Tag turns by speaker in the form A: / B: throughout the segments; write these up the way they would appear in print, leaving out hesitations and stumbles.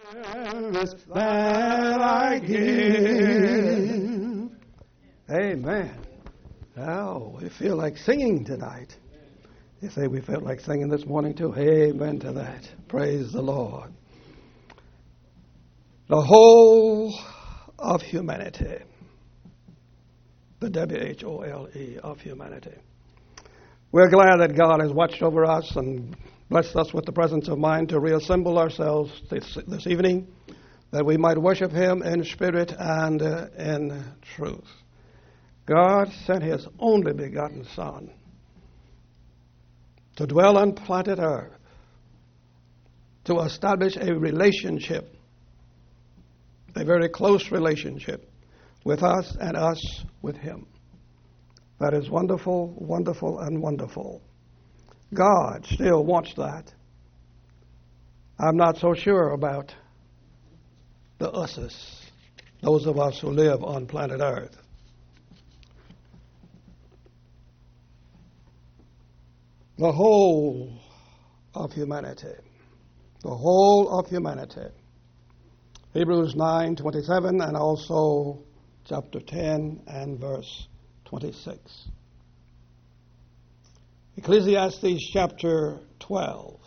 A: service that I give. Amen. Oh, we feel like singing tonight. You say we felt like singing this morning too. Amen to that. Praise the Lord. The whole of humanity. The W-H-O-L-E of humanity. We're glad that God has watched over us and blessed us with the presence of mind to reassemble ourselves this evening, that we might worship Him in spirit and in truth. God sent His only begotten Son to dwell on planet Earth, to establish a relationship, a very close relationship with us and us with Him. That is wonderful, wonderful, and wonderful. God still wants that. I'm not so sure about the us's, those of us who live on planet Earth. The whole of humanity. The whole of humanity. Hebrews 9:27 and also chapter 10 and verse 26. Ecclesiastes chapter 12.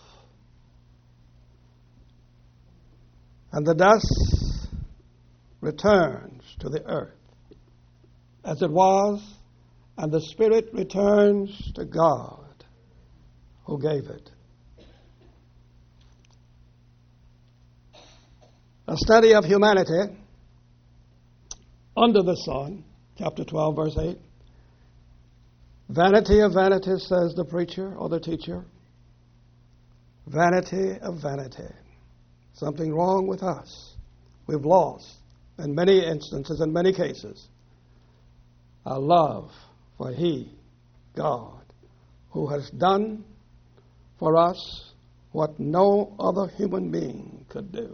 A: And the dust returns to the earth as it was, and the spirit returns to God who gave it. A study of humanity under the sun, chapter 12, verse 8. Vanity of vanities, says the preacher or the teacher. Vanity of vanity. Something wrong with us. We've lost, in many instances, in many cases, our love for He, God, who has done for us what no other human being could do.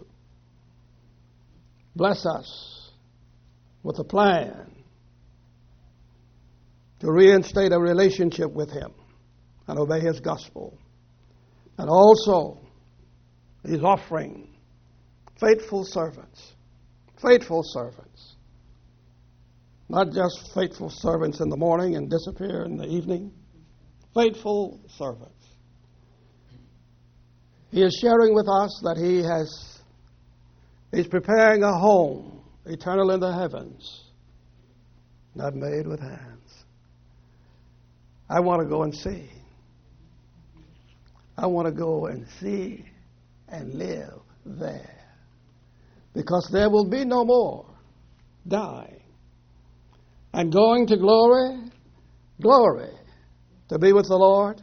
A: Bless us with a plan to reinstate a relationship with Him and obey His gospel. And also, He's offering faithful servants. Faithful servants. Not just faithful servants in the morning and disappear in the evening. Faithful servants. He is sharing with us that He's preparing a home eternal in the heavens, not made with hands. I want to go and see. I want to go and see and live there. Because there will be no more dying. And going to glory, glory, to be with the Lord,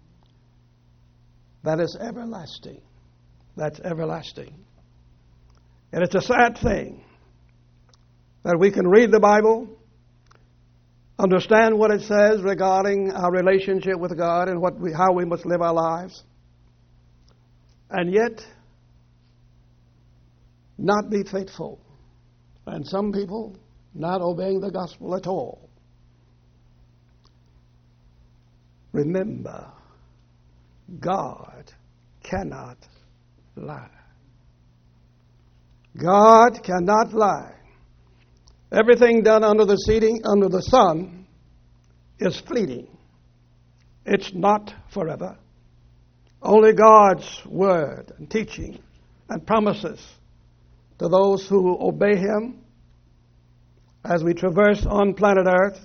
A: that is everlasting. That's everlasting. And it's a sad thing that we can read the Bible, understand what it says regarding our relationship with God and how we must live our lives, and yet not be faithful. And some people not obeying the gospel at all. Remember, God cannot lie. God cannot lie. Everything done under the sun is fleeting. It's not forever. Only God's word and teaching and promises to those who obey Him as we traverse on planet Earth,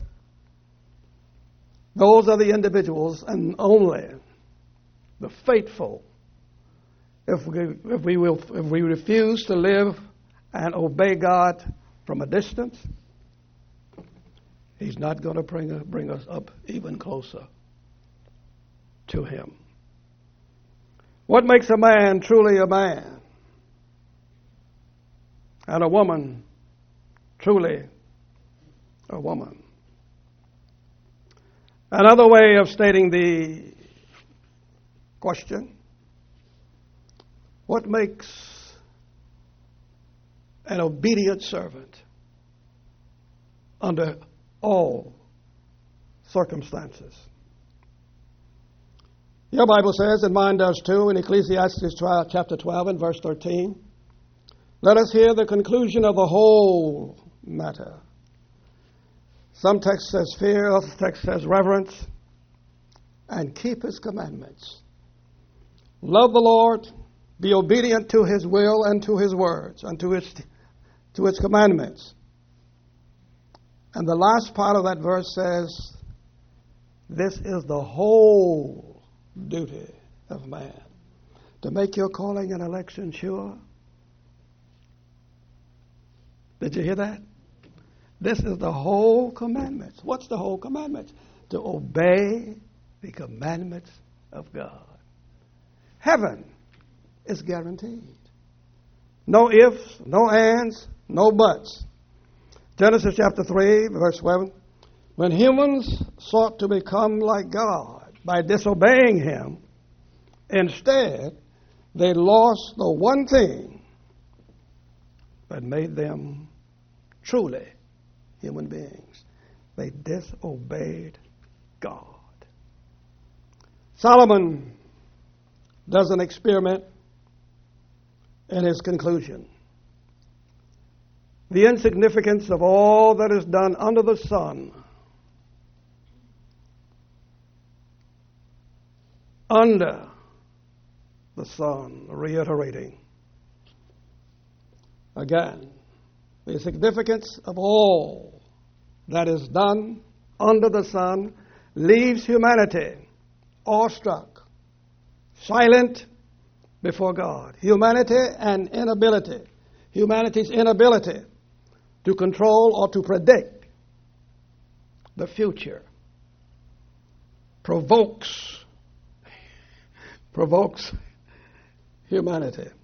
A: those are the individuals and only the faithful. If we refuse to live and obey God from a distance, He's not going to bring us up even closer to Him. What makes a man truly a man? And a woman truly a woman? Another way of stating the question: what makes an obedient servant under all circumstances? Your Bible says, and mine does too, in Ecclesiastes chapter 12 and verse 13, Let us hear the conclusion of the whole matter. Some text says fear, other text says reverence, and keep his commandments. Love the Lord, be obedient to his will and to his words and to his commandments. And the last part of that verse says, this is the whole duty of man, to make your calling and election sure. Did you hear that? This is the whole commandments. What's the whole commandments? To obey the commandments of God. Heaven is guaranteed. No ifs, no ands, no buts. Genesis chapter 3, verse 7. When humans sought to become like God by disobeying him, instead, they lost the one thing that made them truly human beings. They disobeyed God. Solomon does an experiment in his conclusion. The insignificance of all that is done under the sun, under the sun, reiterating again the significance of all that is done under the sun leaves humanity awestruck, silent before God. Humanity's inability to control or to predict the future provokes humanity.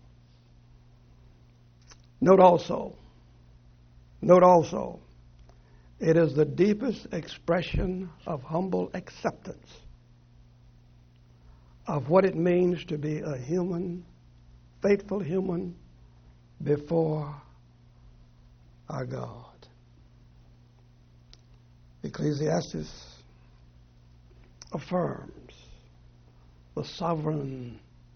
A: Note also, it is the deepest expression of humble acceptance of what it means to be a human, faithful human before our God. Ecclesiastes affirms the sovereign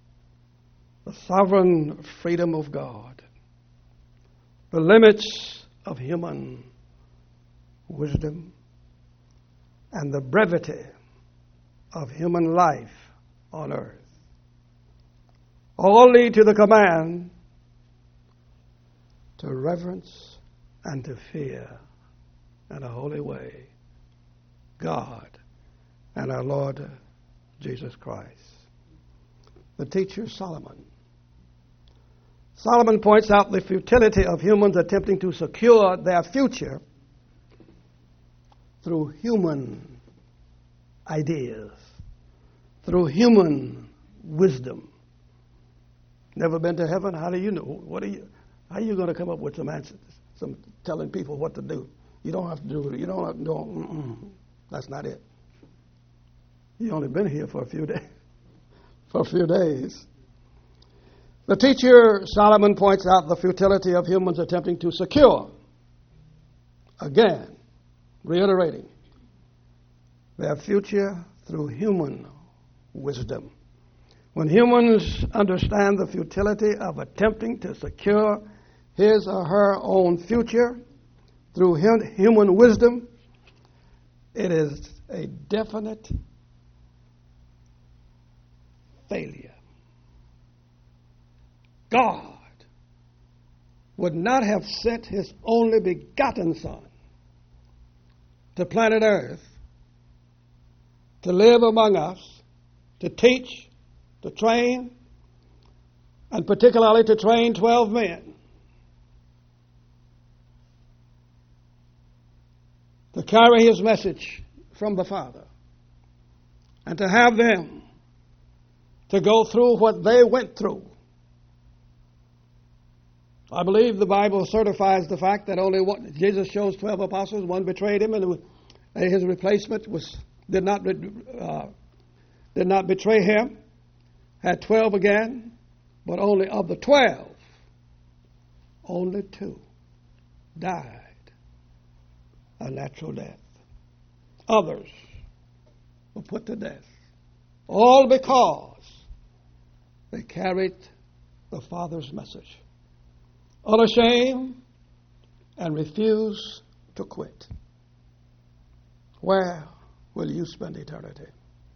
A: freedom of God, the limits of human wisdom, and the brevity of human life on earth. All lead to the command to reverence and to fear in a holy way God and our Lord Jesus Christ. The teacher Solomon points out the futility of humans attempting to secure their future through human ideas, through human wisdom. Never been to heaven? How do you know? How are you going to come up with some answers? Some telling people what to do. You don't have to do it. You don't have to do it. That's not it. You only been here for a few days. The teacher Solomon points out the futility of humans attempting to secure, again, reiterating, their future through human wisdom. When humans understand the futility of attempting to secure his or her own future through human wisdom, it is a definite failure. God would not have sent his only begotten Son to planet Earth to live among us, to teach, to train, and particularly to train 12 men to carry his message from the Father and to have them to go through what they went through. I believe the Bible certifies the fact that only Jesus chose 12 apostles, one betrayed him, and his replacement did not betray him, had 12 again, but only of the 12, only 2 died a natural death. Others were put to death, all because they carried the Father's message. unashamed, and refuse to quit. Where will you spend eternity?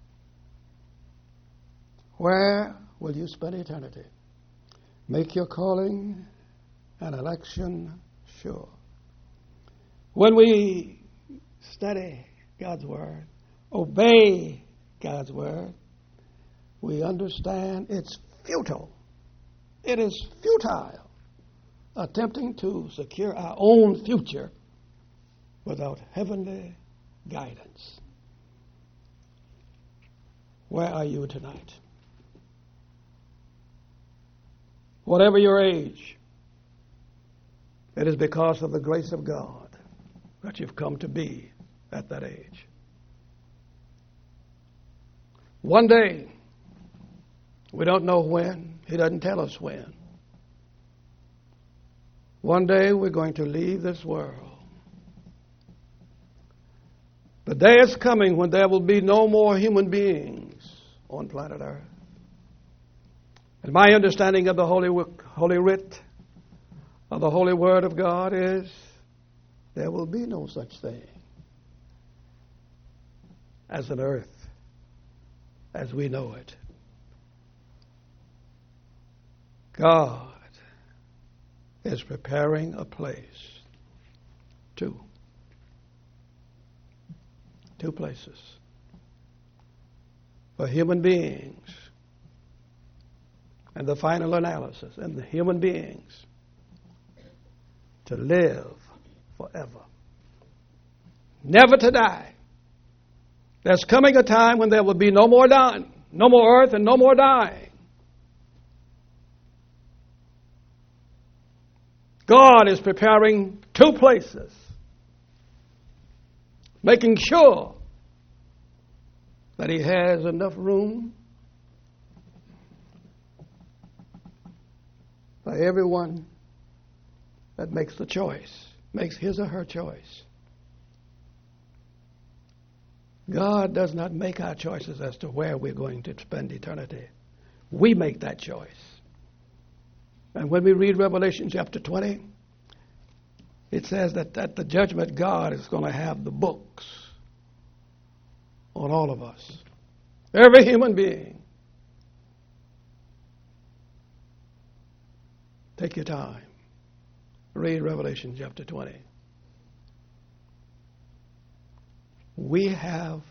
A: Where will you spend eternity? Make your calling and election sure. When we study God's Word, obey God's Word, we understand it's futile. It is futile attempting to secure our own future without heavenly guidance. Where are you tonight? Whatever your age, it is because of the grace of God that you've come to be at that age. One day, we don't know when. He doesn't tell us when. One day we're going to leave this world. The day is coming when there will be no more human beings on planet Earth. And my understanding of the Holy Writ, of the Holy Word of God is there will be no such thing as an earth as we know it. God is preparing a place. Two places for human beings, and the final analysis, and the human beings to live forever, never to die. There's coming a time when there will be no more dying, no more earth and no more dying. God is preparing two places, making sure that He has enough room for everyone that makes the choice, makes his or her choice. God does not make our choices as to where we're going to spend eternity. We make that choice. And when we read Revelation chapter 20, it says that at the judgment, God is going to have the books on all of us. Every human being. Take your time. Read Revelation chapter 20. We have,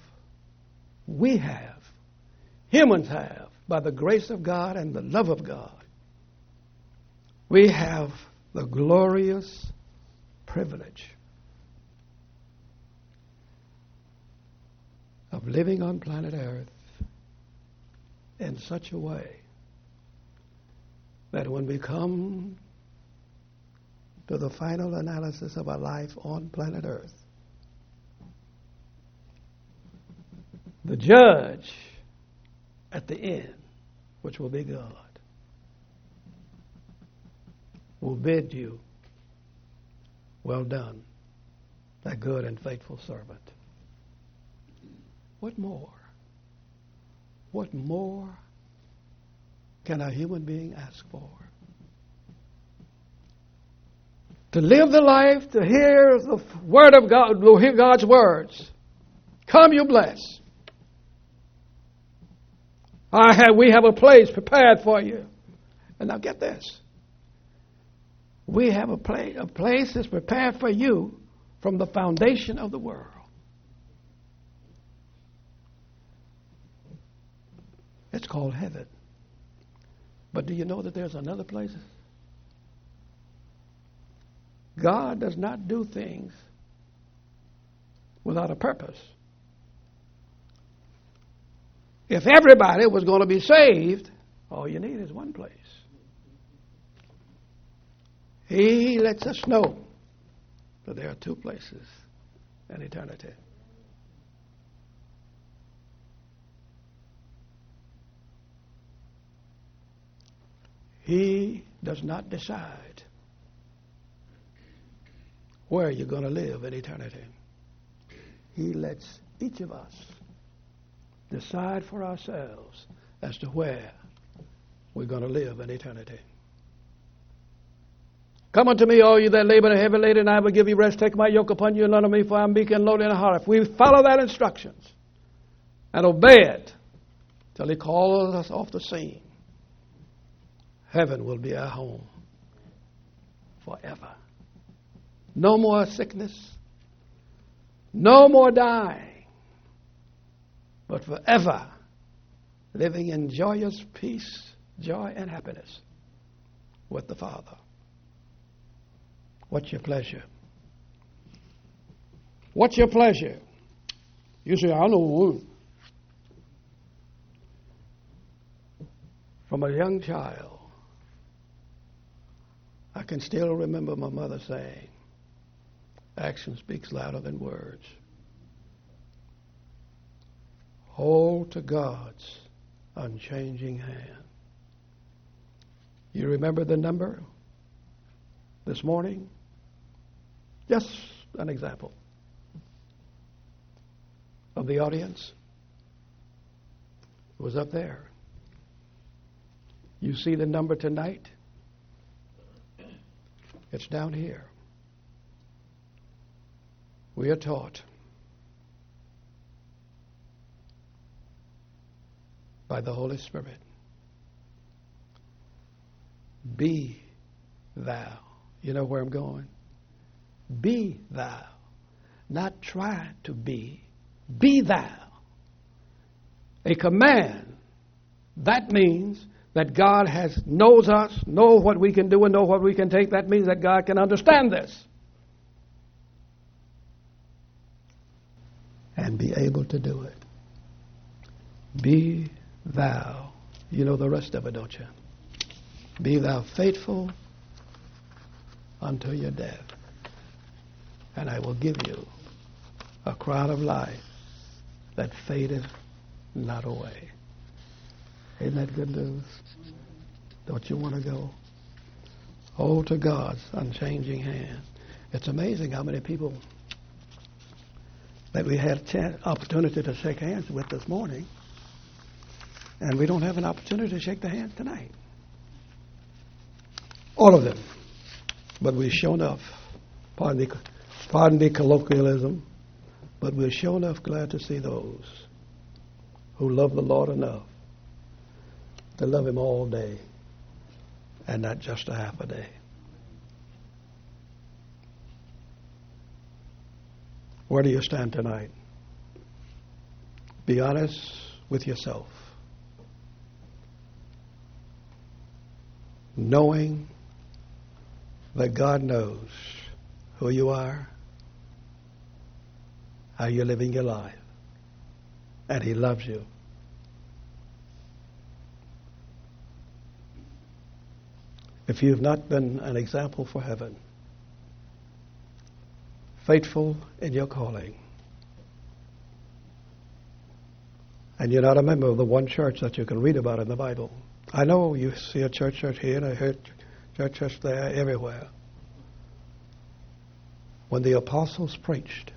A: humans have, by the grace of God and the love of God, we have the glorious privilege of living on planet Earth in such a way that when we come to the final analysis of our life on planet Earth, the judge at the end, which will be God, will bid you, well done, thy good and faithful servant. What more? What more can a human being ask for? To live the life, to hear the word of God, to hear God's words. Come, you blessed. We have a place prepared for you. And now get this. We have a place that's prepared for you from the foundation of the world. It's called heaven. But do you know that there's another place? God does not do things without a purpose. If everybody was going to be saved, all you need is one place. He lets us know that there are two places in eternity. He does not decide where you're going to live in eternity. He lets each of us decide for ourselves as to where we're going to live in eternity. Come unto me, all you that labor and are heavy laden, and I will give you rest. Take my yoke upon you and learn of me, for I am meek and lowly in heart. If we follow that instructions and obey it till he calls us off the scene, heaven will be our home forever. No more sickness, no more dying, but forever living in joyous peace, joy, and happiness with the Father. What's your pleasure? What's your pleasure? You say, I know. From a young child, I can still remember my mother saying, action speaks louder than words. Hold to God's unchanging hand. You remember the number this morning? Just an example of the audience. It was up there. You see the number tonight? It's down here. We are taught by the Holy Spirit, be thou. You know where I'm going? Be thou. Not try to be. Be thou. A command. That means that God knows us, knows what we can do and know what we can take. That means that God can understand this and be able to do it. Be thou. You know the rest of it, don't you? Be thou faithful unto your death, and I will give you a crown of life that fadeth not away. Isn't that good news? Don't you want to go? Hold to God's unchanging hand. It's amazing how many people that we had opportunity to shake hands with this morning, and we don't have an opportunity to shake their hands tonight. All of them. But we're sure enough, pardon the colloquialism, but we're sure enough glad to see those who love the Lord enough to love Him all day and not just a half a day. Where do you stand tonight? Be honest with yourself. Knowing that God knows who you are, how you're living your life, and He loves you. If you've not been an example for heaven, faithful in your calling, and you're not a member of the one church that you can read about in the Bible. I know you see a church here and I heard church there, everywhere. When the apostles preached,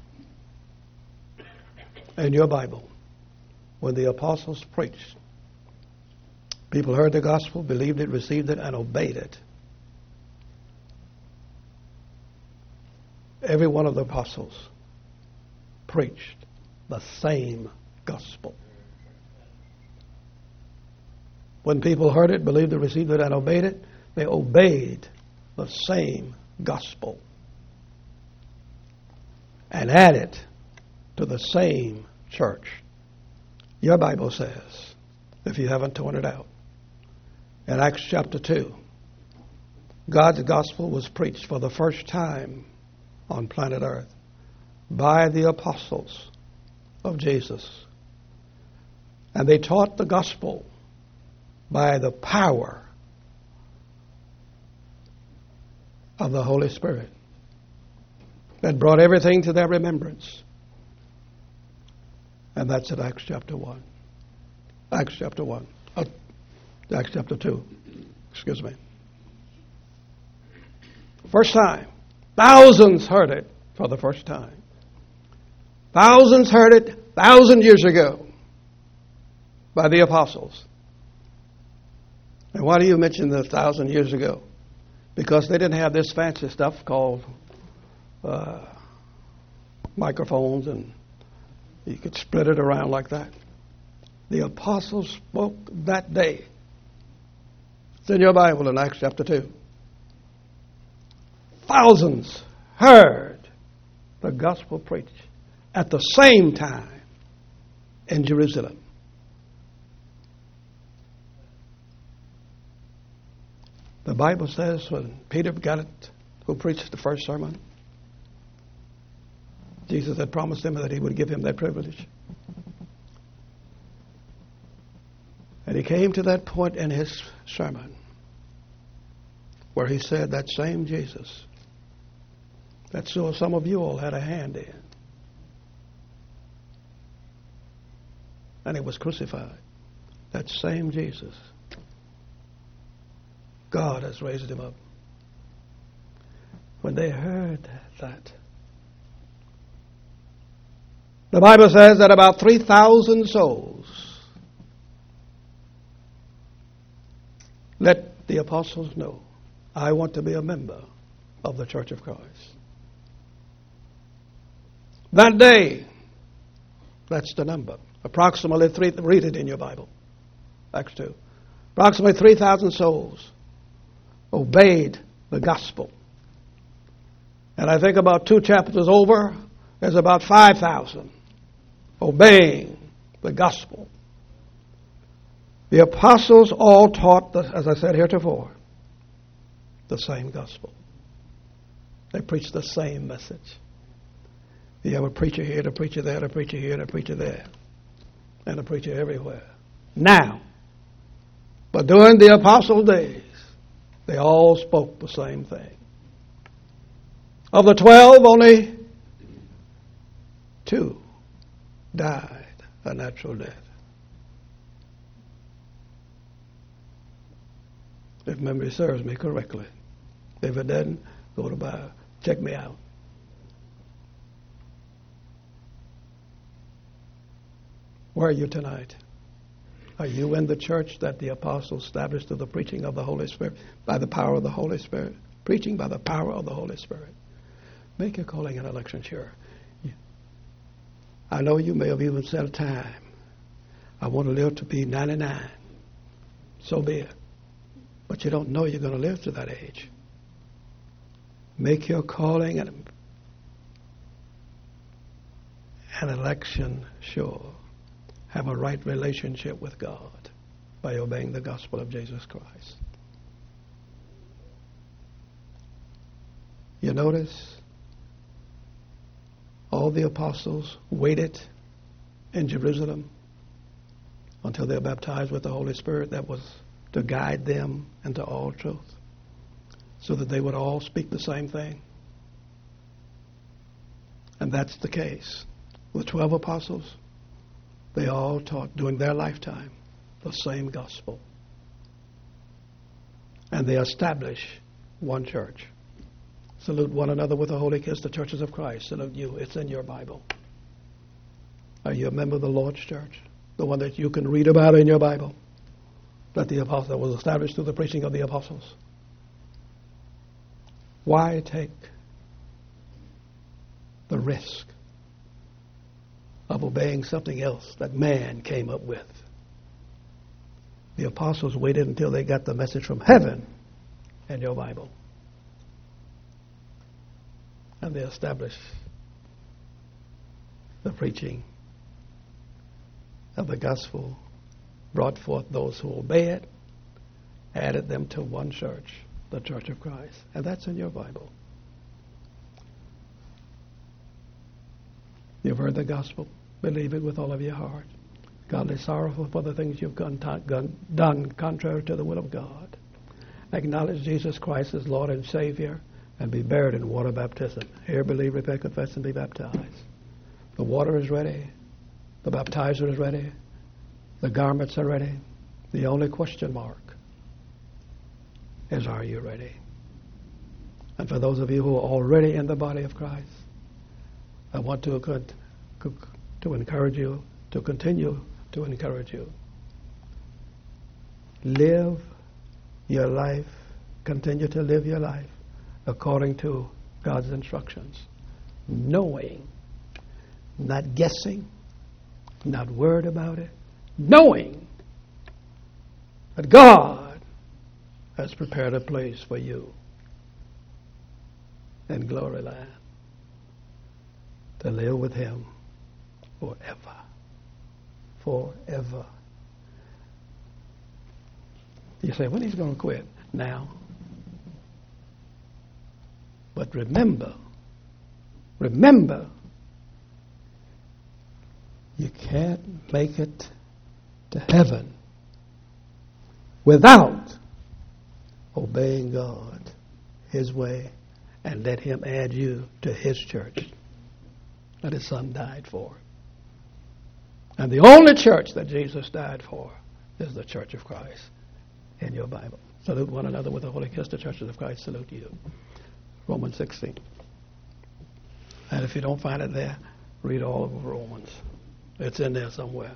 A: in your Bible, when the apostles preached, people heard the gospel, believed it, received it, and obeyed it. Every one of the apostles preached the same gospel. When people heard it, believed it, received it, and obeyed it, they obeyed the same gospel and added to the same church. Your Bible says, if you haven't torn it out, in Acts chapter 2, God's gospel was preached for the first time on planet Earth by the apostles of Jesus. And they taught the gospel by the power of the Holy Spirit that brought everything to their remembrance. And that's at Acts chapter 1. Acts chapter 1. Acts chapter 2. Excuse me. First time. Thousands heard it for the first time. Thousands heard it 1,000 years ago by the apostles. And why do you mention the 1,000 years ago? because they didn't have this fancy stuff called microphones, and you could spread it around like that. The apostles spoke that day. It's in your Bible in Acts chapter 2. Thousands heard the gospel preached at the same time in Jerusalem. The Bible says when Peter got it, who preached the first sermon, Jesus had promised him that he would give him that privilege. And he came to that point in his sermon where he said that same Jesus that some of you all had a hand in, and he was crucified, that same Jesus, God has raised him up. When they heard that, the Bible says that about 3,000 souls let the apostles know, I want to be a member of the Church of Christ. That day, that's the number. Approximately read it in your Bible, Acts 2. Approximately 3,000 souls obeyed the gospel. And I think about 2 chapters over, there's about 5,000 obeying the gospel. The apostles all taught, as I said heretofore, the same gospel. They preached the same message. You have a preacher here, a preacher there, a preacher here, and a preacher there, and a preacher everywhere. Now, but during the apostle days, they all spoke the same thing. Of the 12, only 2 died a natural death. If memory serves me correctly. If it doesn't, go to Bible. Check me out. Where are you tonight? Are you in the church that the apostles established through the preaching of the Holy Spirit, by the power of the Holy Spirit? Preaching by the power of the Holy Spirit. Make your calling and election sure. I know you may have even set a time. I want to live to be 99. So be it. But you don't know you're going to live to that age. Make your calling and election sure. Have a right relationship with God by obeying the gospel of Jesus Christ. You notice all the apostles waited in Jerusalem until they were baptized with the Holy Spirit. That was to guide them into all truth, so that they would all speak the same thing. And that's the case. The 12 apostles, they all taught during their lifetime the same gospel. And they established one church. Salute one another with a holy kiss, the churches of Christ. Salute you. It's in your Bible. Are you a member of the Lord's church? The one that you can read about in your Bible? That was established through the preaching of the apostles. Why take the risk of obeying something else that man came up with? The apostles waited until they got the message from heaven in your Bible. And they established the preaching of the gospel, brought forth those who obey it, added them to one church, the Church of Christ. And that's in your Bible. You've heard the gospel. Believe it with all of your heart. Godly sorrowful for the things you've done contrary to the will of God. Acknowledge Jesus Christ as Lord and Savior, and be buried in water baptism. Hear, believe, repent, confess, and be baptized. The water is ready. The baptizer is ready. The garments are ready. The only question mark is, are you ready? And for those of you who are already in the body of Christ, I want to encourage you, to continue to encourage you. Live your life Continue to live your life according to God's instructions, knowing, not guessing, not worried about it, knowing that God has prepared a place for you in glory land to live with Him forever. Forever. You say, when He's going to quit? Now. But remember, you can't make it to heaven without obeying God, His way, and let Him add you to His church that His Son died for. And the only church that Jesus died for is the Church of Christ in your Bible. Salute one another with a holy kiss. The churches of Christ salute you. Romans 16. And if you don't find it there, read all of Romans. It's in there somewhere.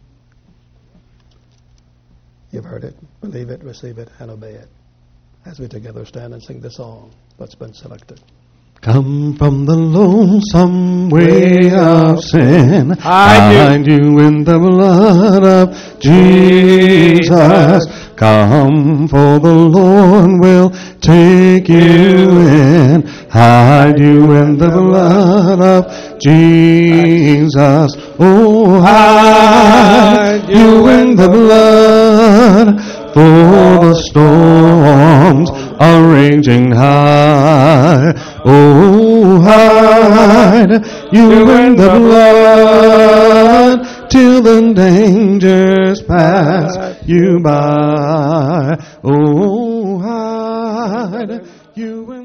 A: You've heard it, believe it, receive it, and obey it. As we together stand and sing the song that's been selected.
B: Come from the lonesome way of sin, hide you in the blood of Jesus. Come, for the Lord will take you in, hide you in the blood of Jesus. Oh, hide you in the blood, for the storms are raging high. Oh, hide you in the blood till the dangers pass you by. Oh, hide you in